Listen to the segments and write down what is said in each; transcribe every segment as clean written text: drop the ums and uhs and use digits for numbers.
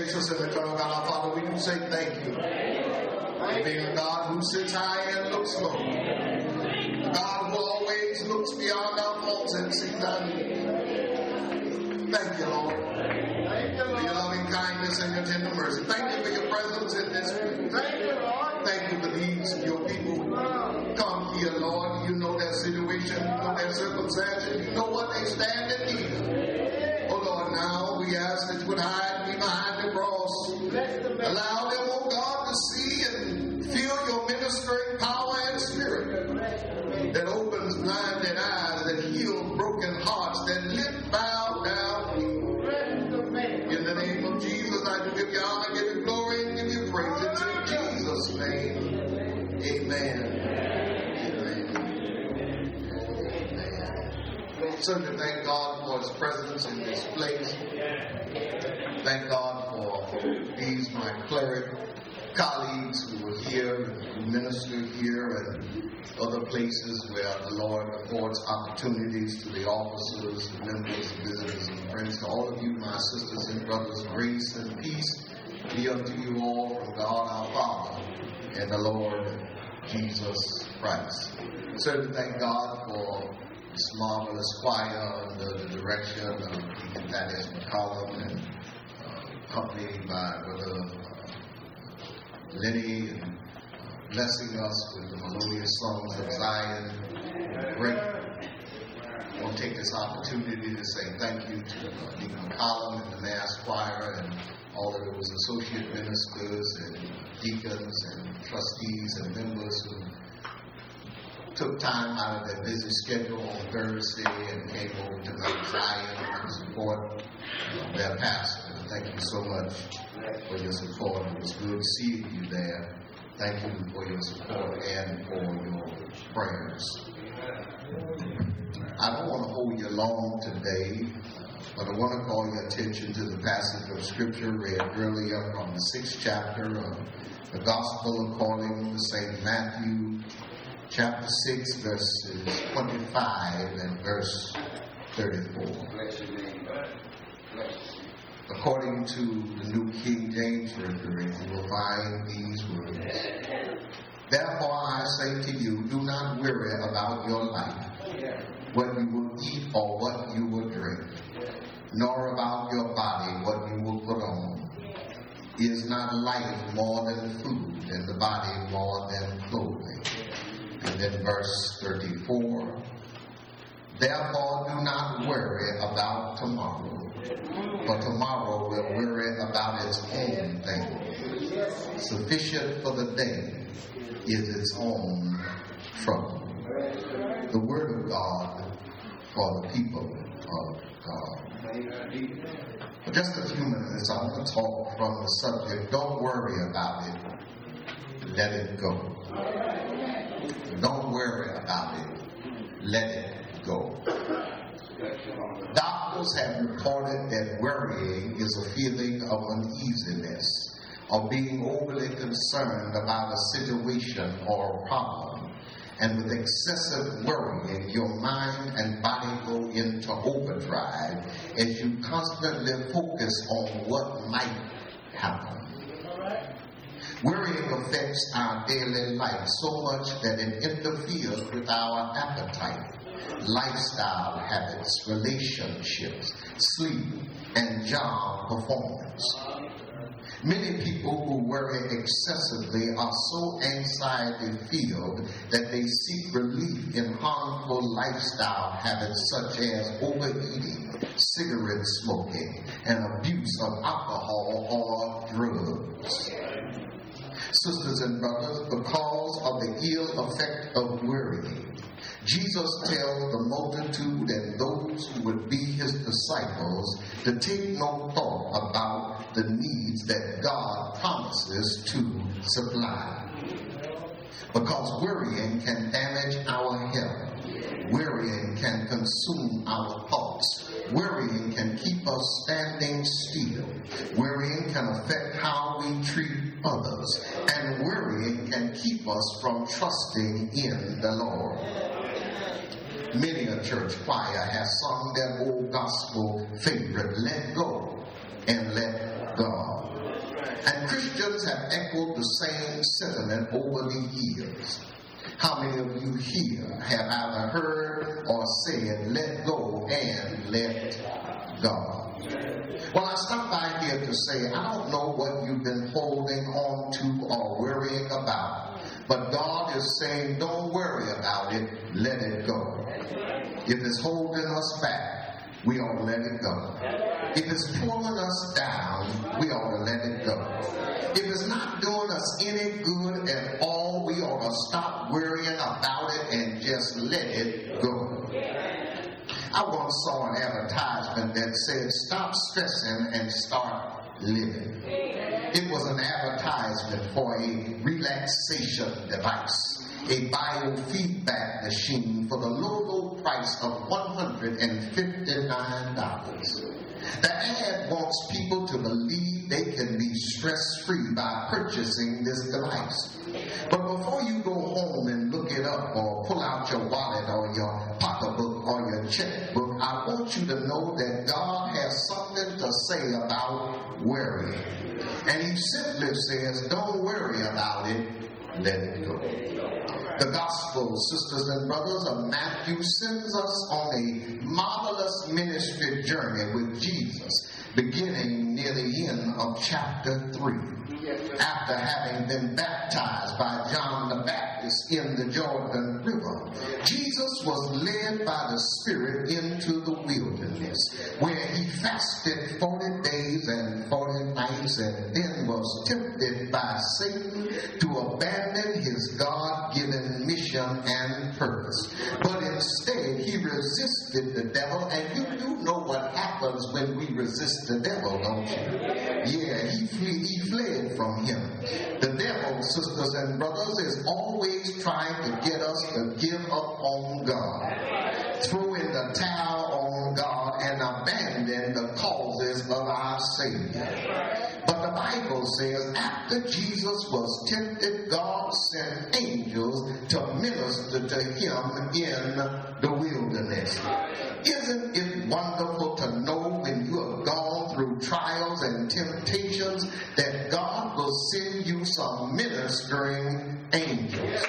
Gracious and eternal God, our Father, we do say thank you. Being a God who sits high and looks low. A God who always looks beyond our faults and sees our needs. Thank you, Lord, for your loving kindness and your tender mercy. Thank you for your presence in this place. Thank you for these, your people who come here, Lord. You know their situation, you know their circumstances, you know what they stand in need of. Oh, Lord, now we ask that you would hide me behind the cross. Allow them, oh God, to see and feel your ministering power and spirit that opens blinded eyes, that heals broken hearts, that lift bowed down people. In the name of Jesus, I do give you honor, give you glory, and give you praise. It's in Jesus' name. Amen. Certainly thank God for his presence in this place. Thank God for these, my cleric colleagues who were here, who ministered here, and other places where the Lord affords opportunities to the officers, the members, visitors, and friends. To all of you, my sisters and brothers, grace and peace be unto you all from God our Father and the Lord Jesus Christ. Certainly thank God for this marvelous choir under the direction of Deacon Thaddeus McCollum and accompanied by Brother Lenny and blessing us with the melodious songs of Zion. Great. I want to take this opportunity to say thank you to Deacon McCollum and the Mass Choir and all of those associate ministers and deacons and trustees and members who took time out of their busy schedule on Thursday and came over to Mount Zion to support their pastor. Thank you so much for your support. It was good seeing you there. Thank you for your support and for your prayers. I don't want to hold you long today, but I want to call your attention to the passage of Scripture read earlier from the 6th chapter of the Gospel according to St. Matthew, chapter 6, verses 25 and verse 34. According to the New King James Version, you will find these words. Therefore I say to you, do not worry about your life, what you will eat or what you will drink, nor about your body, what you will put on. Is not life more than food, and the body more than clothing? And then verse 34, therefore do not worry about tomorrow, for tomorrow will worry about its own thing. Sufficient for the day is its own trouble. The word of God for the people of God. For just a few minutes, I want to talk from the subject, don't worry about it, let it go. Don't worry about it, let it go. Doctors have reported that worrying is a feeling of uneasiness, of being overly concerned about a situation or a problem. And with excessive worrying, your mind and body go into overdrive as you constantly focus on what might happen. Worrying affects our daily life so much that it interferes with our appetite, lifestyle habits, relationships, sleep, and job performance. Many people who worry excessively are so anxiety-filled that they seek relief in harmful lifestyle habits such as overeating, cigarette smoking, and abuse of alcohol or drugs. Sisters and brothers, because of the ill effect of worrying, Jesus tells the multitude and those who would be his disciples to take no thought about the needs that God promises to supply. Because worrying can damage our health. Worrying can consume our thoughts. Worrying can keep us standing still. Worrying can affect how we treat others. And worrying can keep us from trusting in the Lord. Many a church choir has sung their old gospel favorite, let go and let God. president over the years. How many of you here have either heard or said, let go and let God? Well, I stopped by here to say, I don't know what you've been holding on to or worrying about, but God is saying, don't worry about it, let it go. If it's holding us back, we ought to let it go. If it's pulling us down, we ought to let it go. If it's not doing us any good at all, we ought to stop worrying about it and just let it go. I once saw an advertisement that said, stop stressing and start living. It was an advertisement for a relaxation device, a biofeedback machine for the low price of $159. The ad wants people to believe they can be stress-free by purchasing this device. But before you go home and look it up or pull out your wallet or your pocketbook or your checkbook, I want you to know that God has something to say about worrying. And he simply says, don't worry about it, let it go. The gospel, sisters and brothers, of Matthew sends us on a marvelous ministry journey with Jesus, beginning near the end of chapter 3. After having been baptized by John the Baptist in the Jordan River, Jesus was led by the Spirit into the wilderness, where he fasted 40 days and 40 nights, and then was tempted by Satan to abandon his God-given mission and purpose. But instead, he resisted the devil, and you know what happens when we resist the devil, don't you? Yeah, he fled from him. The devil, sisters and brothers, is always trying to get us to give up on God, throw in the towel on God, and abandon the causes of our Savior. But the Bible says after Jesus was tempted, God sent angels to minister to him in the wilderness. Isn't it wonderful to know when you have gone through trials and temptations that God will send you some ministering angels?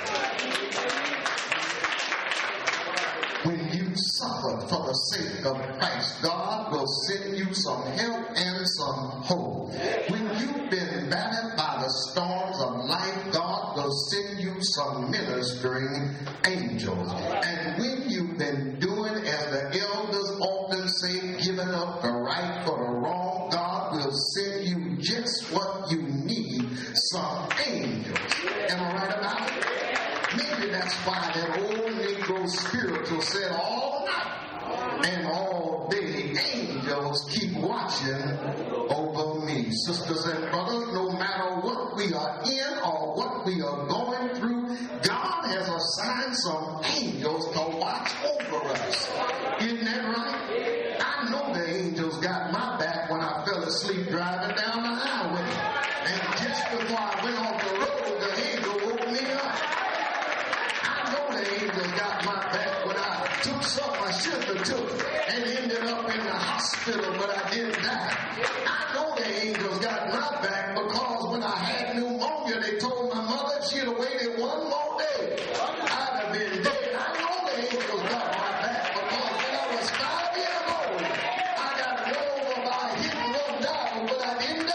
When you suffer for the sake of Christ, God will send you some help and some hope. When you've been battered by the storms of life, God will send you some ministering angels. And when you've been doing, as the elders often say, giving up the right for the wrong, God will send you just what you need, some angels. Am I right about it? Maybe that's why that old Negro spiritual said all night and all day, angels keep watching over me. Sisters and brothers, no matter what we are in or what we are going through, God has assigned some angels to watch over us. Isn't that right? I know the angels got my back when I fell asleep driving down the highway. And just before I went off the road, the angel woke me up. The angels got my back when I took something I shouldn't have took and ended up in the hospital, but I didn't die. I know the angels got my back because when I had pneumonia, they told my mother she'd have waited one more day, I'd have been dead. I know the angels got my back because when I was 5 years old, I got rolled by a hit and run down, but I didn't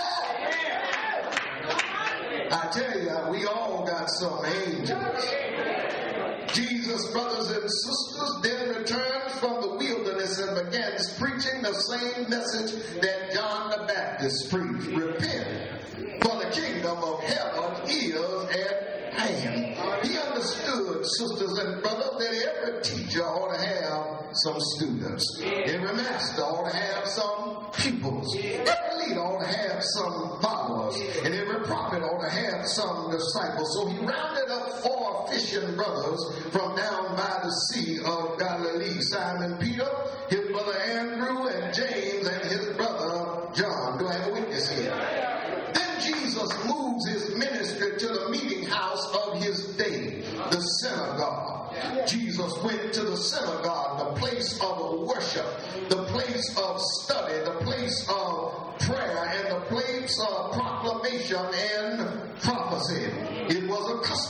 die. I tell you, we all got some angels. Jesus, brothers and sisters, then returned from the wilderness and began preaching the same message that John the Baptist preached. Repent, for the kingdom of heaven is at hand. He understood, sisters and brothers, that every teacher ought to have some students. Every master ought to have some pupils. Every leader ought to have some followers. And every prophet ought to have some disciples. So he rounded up 4 fishing brothers from down by the Sea of Galilee. Simon Peter, his brother Andrew, and James, and his brother John. Do I have a witness here? Then Jesus moves his ministry to the meeting house of his day, the synagogue. Jesus went to the synagogue, the place of worship, the place of study, the place of prayer, and the place of proclamation and prophecy. It was a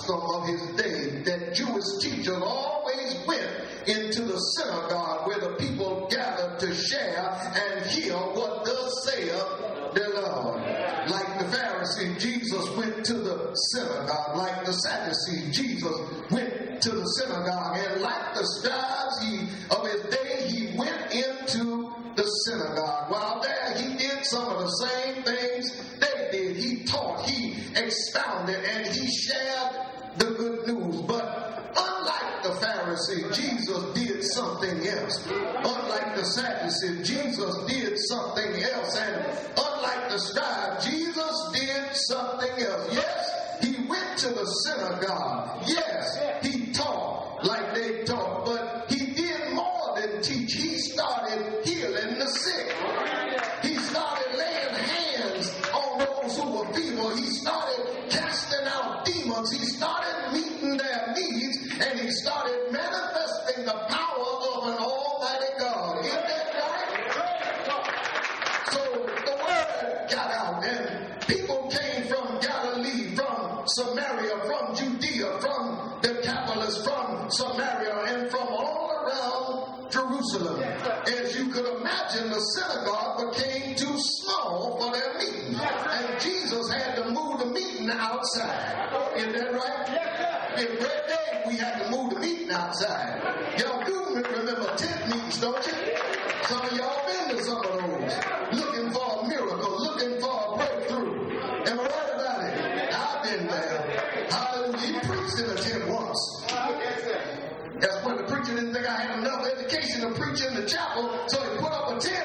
custom of his day that Jewish teachers always went into the synagogue where the people gathered to share and hear what thus saith the Lord. Like the Pharisees, Jesus went to the synagogue. Like the Sadducees, Jesus went to the synagogue. And like the scribes of his day, he went into the synagogue. While there, he did some of the same things they did. He taught, he expounded, and he shared the good news. But unlike the Pharisees, Jesus did something else. Unlike the Sadducees, Jesus did something else. And unlike the scribes, Jesus did something else. Yes, he went to the synagogue. Yes, he taught like they taught. But he did more than teach. He started healing the sick. He started laying hands on those who were feeble. He started casting out demons. He started meeting their needs. And he started manifesting the power of an almighty God. Isn't that right? So the word got out, and people came from Galilee, from Samaria, from Judea, from Decapolis, from Samaria, and from all around Jerusalem. As you could imagine, the synagogue became too small for their meeting. And Jesus had to move the meeting outside. Isn't that right? Every day we had to move the meeting outside. Y'all do remember tent meetings, don't you? Some of y'all been to some of those. Looking for a miracle, looking for a breakthrough. Am I right about it? I've been there. Hallelujah. He preached in a tent once. That's when the preacher didn't think I had enough education to preach in the chapel, so he put up a tent.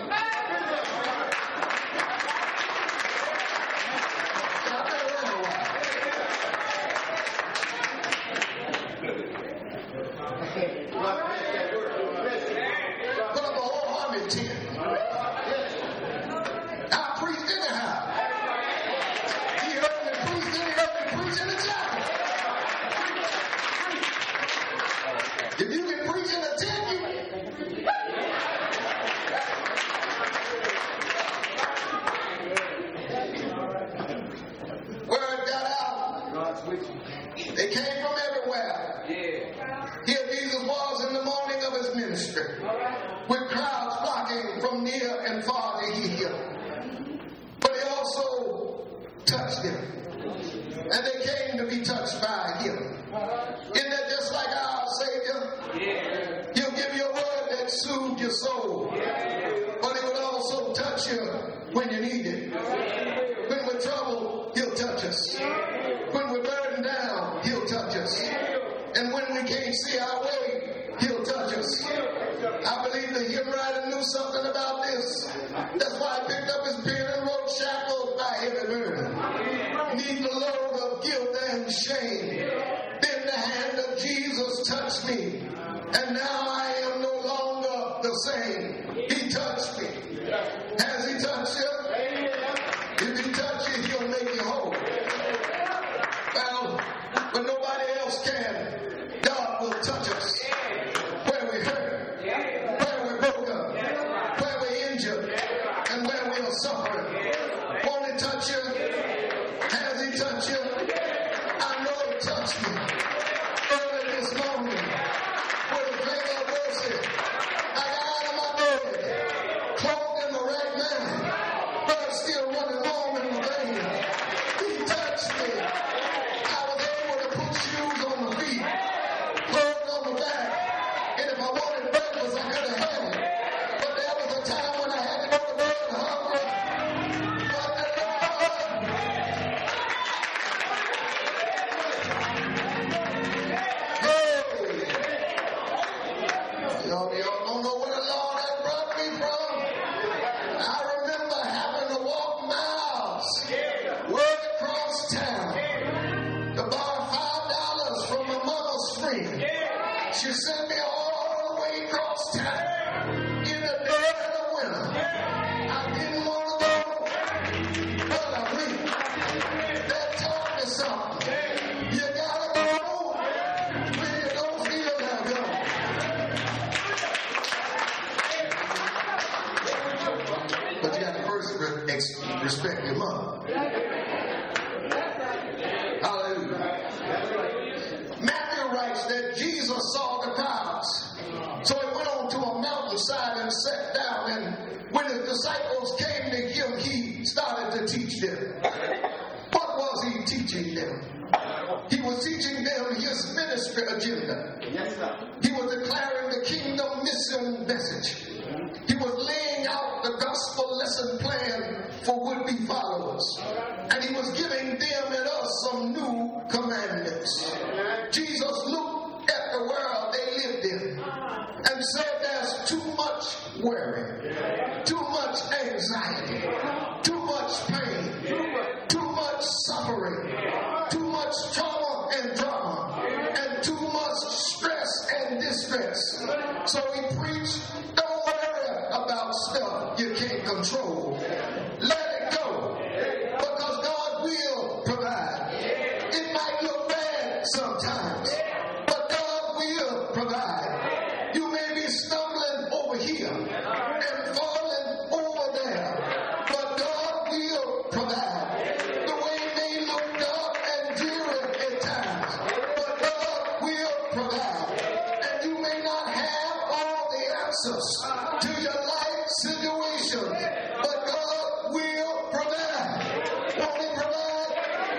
Put up a whole army tent. I preached anyhow. He heard me preach, then he heard me preach in the chapel. If you can preach in a tent, word got out. They came from everywhere. Here Jesus was in the morning of his ministry, with crowds flocking from near and far to hear him. But he also touched them, and they came to be touched by him. Isn't that just like our Savior? He'll give you a word that soothes your soul, but he will also touch you when you need it. When we're troubled, he'll touch us. When we're burdened down, he'll touch us. And when we can't see our way, he'll touch us. I believe the hymn writer knew something about this. That's why he picked up his pen and wrote, "Shackled by heavy burden, need the load of guilt and shame. Then the hand of Jesus touched me, and now I am no longer the same." He touched me. Has he touched you? If he touched you, he'll make you whole. Well, when nobody else can, God will touch us where we hurt, where we're broken, where we're injured, and where we are suffering. Won't he touch you? Has he touched you? I know he touched me early this morning with a finger of mercy. I got out of my bed, clothed in the right mind, blood still running warm in my veins. He touched me. I was able to put shoes on my feet, clothes on my back, and if I wanted breakfast, I could have had it. But there was a time when I had to go to bed hungry. But the Lord, y'all don't know where the Lord had brought me from. I remember having to walk miles, way across town, to borrow $5 from my mother's friend. She sent me all the way across town in the dead of the winter. I didn't want to go, but I went. That taught me something. You gotta go when you don't feel like going. But you got to first respect your mother. Hallelujah. and sat down, and when his disciples came to him, he started to teach them. What was he teaching them? He was teaching them his ministry agenda. Yes, sir. He was declaring the kingdom mission message. He was laying out the gospel lesson plan for would-be followers. And he was giving them and us some new commandments. Jesus looked at the world they lived in and said there's too much worry, too much anxiety, too much pain, too much suffering, too much trauma and drama, and too much stress and distress. So he preached, don't worry about stuff you can't control. Let it go, because God will provide. It might look bad sometimes, but God will provide. You may be stumbling over here and falling over there, but God will provide. The way may look dark and dreary at times, but God will provide. And you may not have all the answers to your life situations, but God will provide. Won't He provide?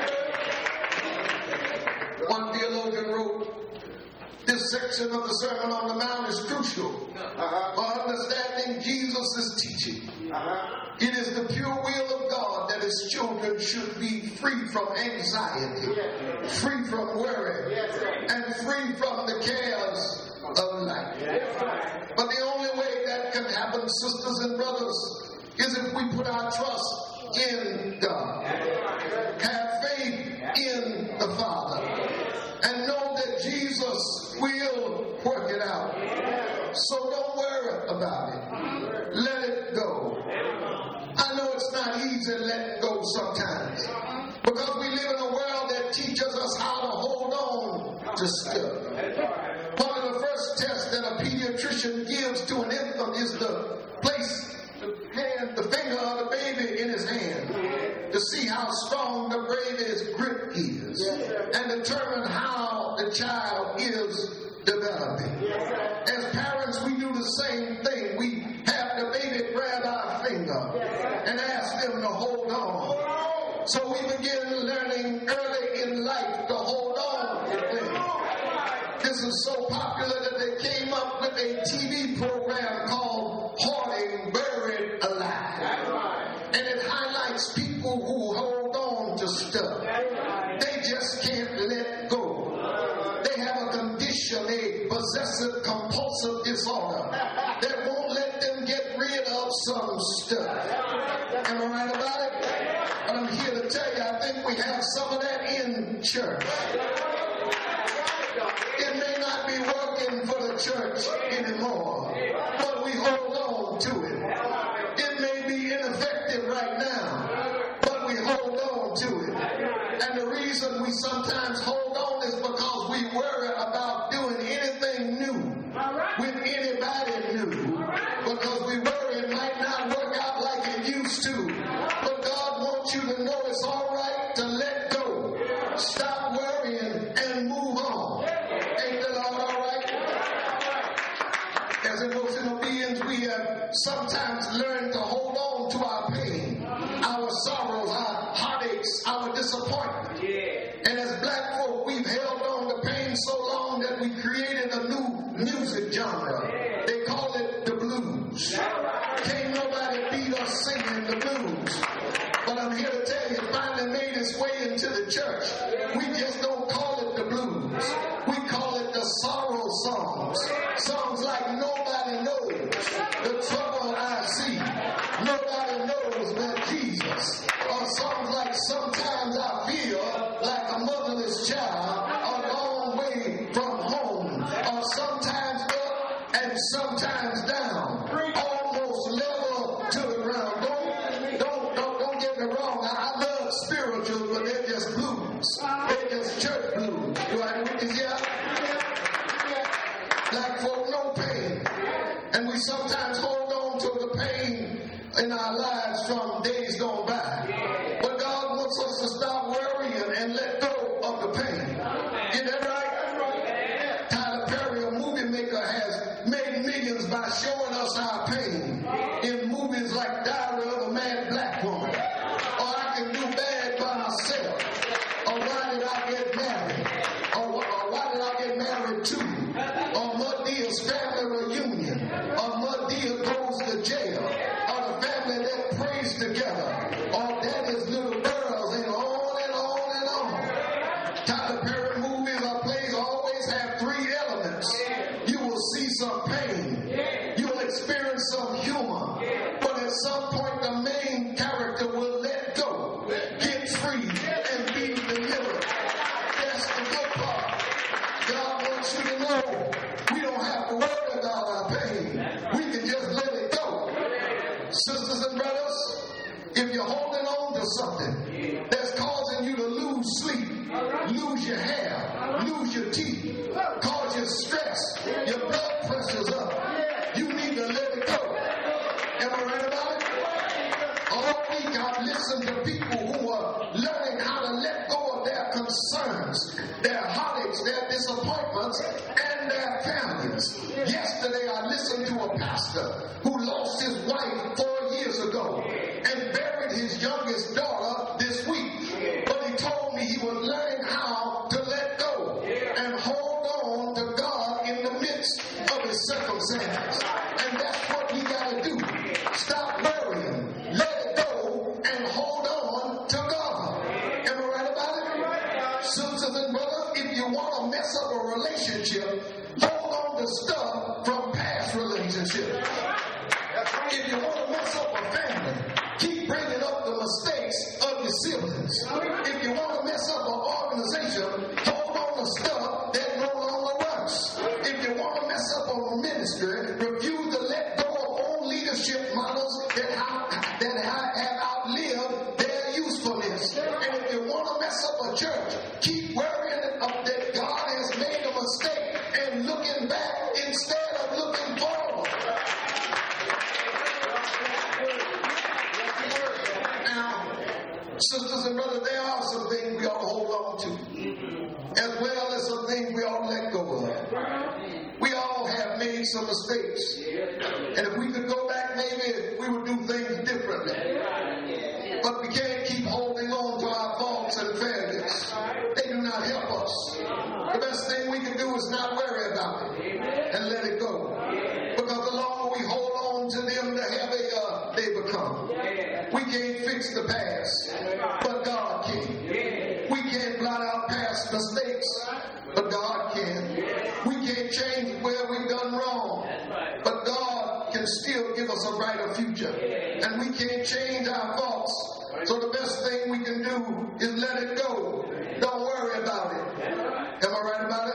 One theologian wrote, this section of the Sermon on the Mount is crucial for understanding Jesus' teaching. It is the pure will of God that His children should be free from anxiety, free from worry, and free from the cares of life. But the only way that can happen, sisters and brothers, is if we put our trust in God, have faith in the Father, and know that Jesus will work it out. So don't worry about it. Let it go. I know it's not easy letting go sometimes, because we live in a world that teaches us how to hold on to stuff. One of the first tests that a pediatrician gives to an infant is to place the finger of the baby in his hand to see how strong the baby's grip is and determine how the child is developing. As parents, we do the same thing. We have the baby grab our finger and ask them to hold on. So we begin learning early in life to hold on to things. This is so popular that they came up with a TV program called Hoarding Buried Alive. And it highlights people who hold on to stuff. They just can't let go. They have a condition, a possessive compulsive disorder that won't let them get rid of some stuff. Am I right about it? But I'm here to tell you, I think we have some of that in church. It may not be working for the church anymore, but we hold on to it. It may be ineffective right now, but we hold on to it. And the reason we sometimes hold on is because we worry about doing anything new with anybody new, because we worry it might not work out like it used to. But God wants you to know it's all right to let go. Stop worrying and move on. Ain't the Lord all right? As emotional beings, we have sometimes learned to hold on to our pain, our sorrows, our heartaches, our disappointment. And as black folk, we've held on to pain so long that we created a new music genre. They call it the blues. Can't nobody beat us singing the blues. But I'm here to tell you, it finally made its way into the church. We just don't call it the blues. We call it the sorrow songs. Songs like Nobody Knows the Trouble I See. Nobody knows but Jesus. Or songs like Sometimes I Feel Like a Motherless Child a long way from home. Or sometimes up and sometimes down. Almost level to the ground. Don't get me wrong. I love spirituals, but they're just blues. They're just church blues. Do I witness here? Black folk know pain. And we sometimes hold on to the pain in our lives from days gone by. But God wants us to stop worrying and let go of the pain. Is that right? Tyler Perry, a movie maker, has made millions by showing us our pain. together, or daddy's little girls, and on and on and on. Tyler Perry movies or plays always have three elements. You will see some pain. You will experience some humor. But at some point, the main character will let go, get free, and be delivered. That's the good part. God wants you to know we don't have to worry about our pain. We can just let it go. Sisters and brothers, if you're holding on to something that's causing you to lose sleep, lose your hair, lose your teeth, cause you stress, your blood pressure's up, you need to let it go. Am I right about it? All week I've listened to people who are learning how to let go of their concerns, their heartaches, their disappointments, and their families. Yesterday I listened to a pastor who lost his wife 4 years ago and buried his youngest daughter this week. But he told me he was learning how to let go and hold on to God in the midst of his circumstances. And that's what we got to do. Stop worrying. Let it go and hold on to God. Am I right about it? Sisters and brothers, if you want to mess up a relationship, hold on to stuff from past relationships. If you want to mess up a family, keep bringing up the mistakes of your siblings. If you want to mess up an organization, hold on to stuff that no longer works. If you want to mess up a ministry, refuse to let go of old leadership models that have outlived their usefulness. And if you want to mess up a church, keep worrying that God has made a mistake and looking back instead of looking forward. Now, sisters and brothers, there are some things we ought to hold on to, as well as some things we ought to let go of. We all have made some mistakes, and if we could go back, maybe we would do things differently. But we can't keep holding on to our faults and failures. They do not help us. The best thing we can do is not worry about it and let it go. Because the longer we hold on to them, the heavier they become. We can't fix the past, but God can. We can't blot out past mistakes, but God can. We can't change where we've done wrong, but God can still give us a brighter future. And we can't change our faults. So the best thing we can do is let it go. Don't worry about it. Am I right about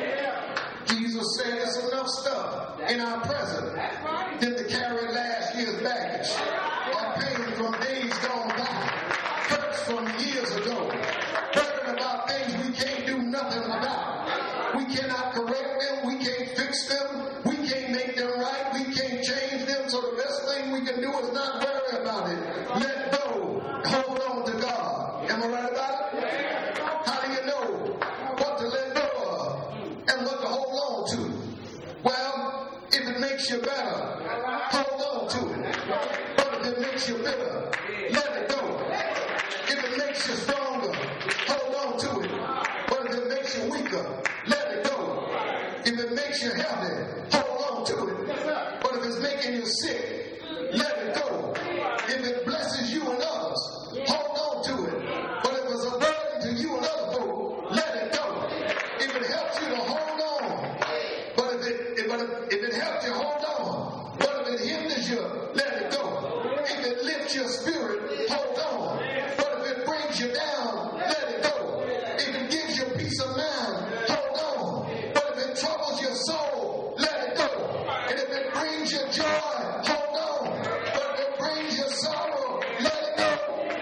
it? Jesus said there's enough stuff in our present than to carry last year's baggage, or pain from days gone by, hurts from years ago, worrying about things we can't do nothing about. We cannot correct them. We can't fix them. We can't make them right. We can't change them. So the best thing we can do is not worry about it. Let go. Hold on to God. Am I right about it? How do you know what to let go of and what to hold on to? Well, if it makes you better, hold on to it. But if it makes you bitter, let it go. If it makes you stronger, hold on to it. But if it makes you weaker, let it go. If it makes you healthy, hold on to it. But if it's making you sick, let it go. If it blesses you and others, hold on to it. But if it's a burden to you and other folk, let it go. If it helps you to hold on, but if it helps you, hold on. But if it hinders you, let it go. If it lifts your spirit, hold on. But if it brings you down, let it go. If it gives you peace of mind, hold on. But if it troubles your soul, let it go. And if it brings you joy, hold on. But if it brings you sorrow, let it go.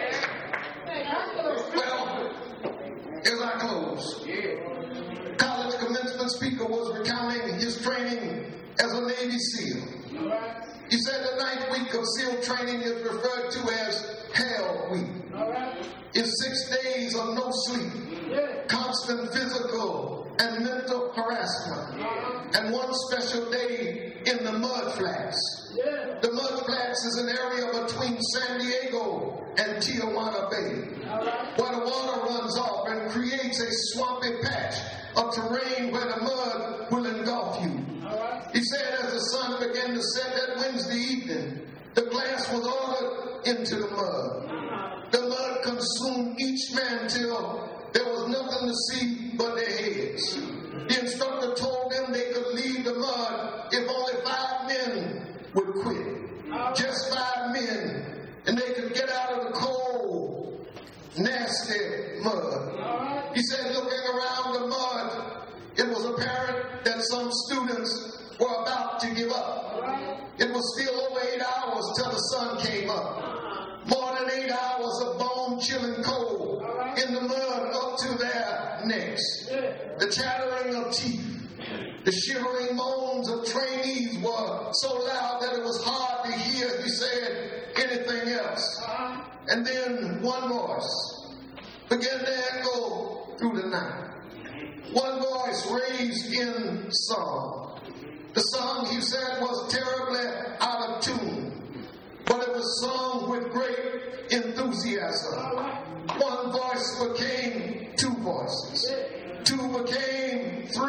Well, as I close, college commencement speaker was recounting his training as a Navy SEAL. He said the 9th week of SEAL training is referred to as Hell Week. It's 6 days of no sleep, constant physical and mental harassment, and one special day in the mud flats. The mud flats is an area between San Diego and Tijuana Bay, where the water runs off and creates a swampy patch of terrain where the mud will engulf you. He said as the sun began to set that Wednesday evening, The class was ordered into the mud. The mud consumed each man till there was nothing to see but their heads. The instructor told them they could leave the mud if only 5 men would quit. Just 5 men, and they could get out of the cold, nasty mud. He said, looking around the mud, it was apparent that some students were about to give up. It was still over 8 hours till the sun came up. More than 8 hours of bone-chilling cold in the mud up to their necks. The chattering of teeth, the shivering moans of trainees were so loud that it was hard to hear, he said, anything else. And then one voice began to echo through the night. One voice raised in song. The song, he said, was terribly out of tune, but it was sung with great enthusiasm. One voice became 2 voices. 2 became 3.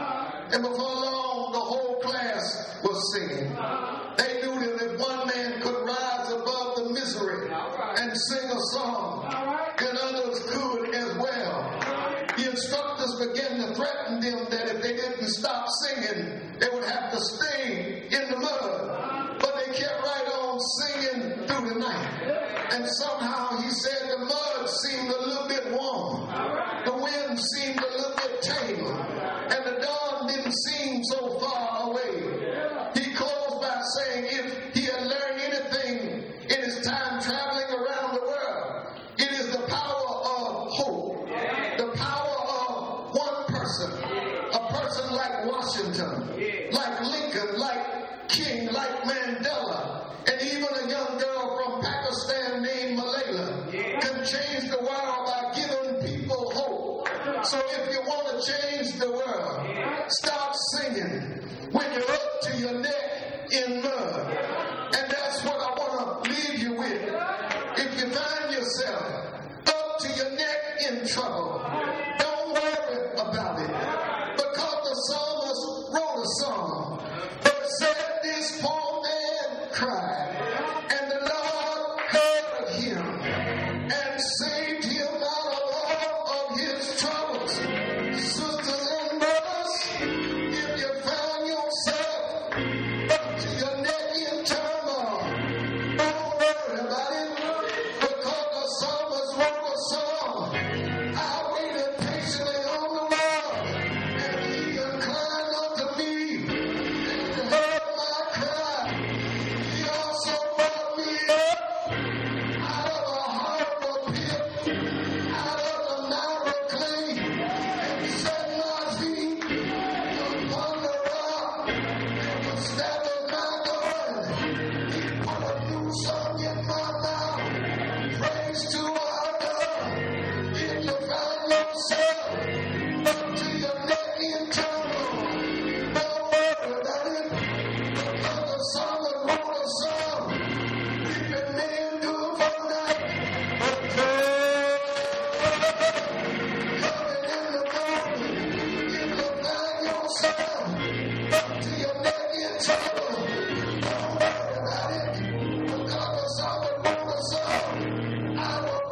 And before long, the whole class was singing. They knew that if one man could rise above the misery and sing a song, then others could as well. The instructors began to threaten them that if they didn't stop singing, they would have to stay in the mud. But they kept right on singing through the night. And somehow, he said, the mud seemed a little bit warm. The wind seemed a little bit tamer. And the dawn didn't seem so far away. He closed by saying if he had learned anything in his time traveling around the world, it is the power of hope. The power of one person. A person like Washington, like Lincoln, like King, like Mandela, and even a young girl from Pakistan named Malala can change the world by giving people hope. So if you want to change the world, start singing when you're up to your neck in mud. And that's what I want to leave you with. If you find yourself up to your neck in trouble, don't worry about it. Because the psalmist wrote a song that said this poor man cried, and the Lord heard him and saved him out of all of his troubles. Sisters and brothers, if you find yourself up to your neck in turmoil, don't worry about it, because the psalmist wrote a song. I waited patiently on the Lord, and he inclined unto me and heard my cry. He also brought me up out of a horrible pit, out of the narrow clay, and set my feet upon the rock, and established my going. He put a new song in my mouth, praise to our God. If you find yourself up to your neck in trouble, don't worry about it, because the psalmist wrote a song. Weeping may endure for a night, but joy coming in the morning. If you find yourself up to your neck in trouble, don't worry about it, because the psalmist wrote a song. I will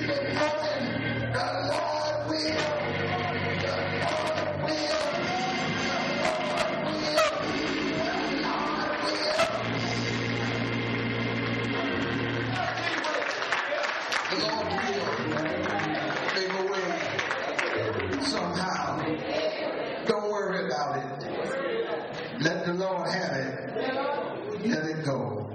Somehow. Don't worry about it. Let the Lord have it. Let it go.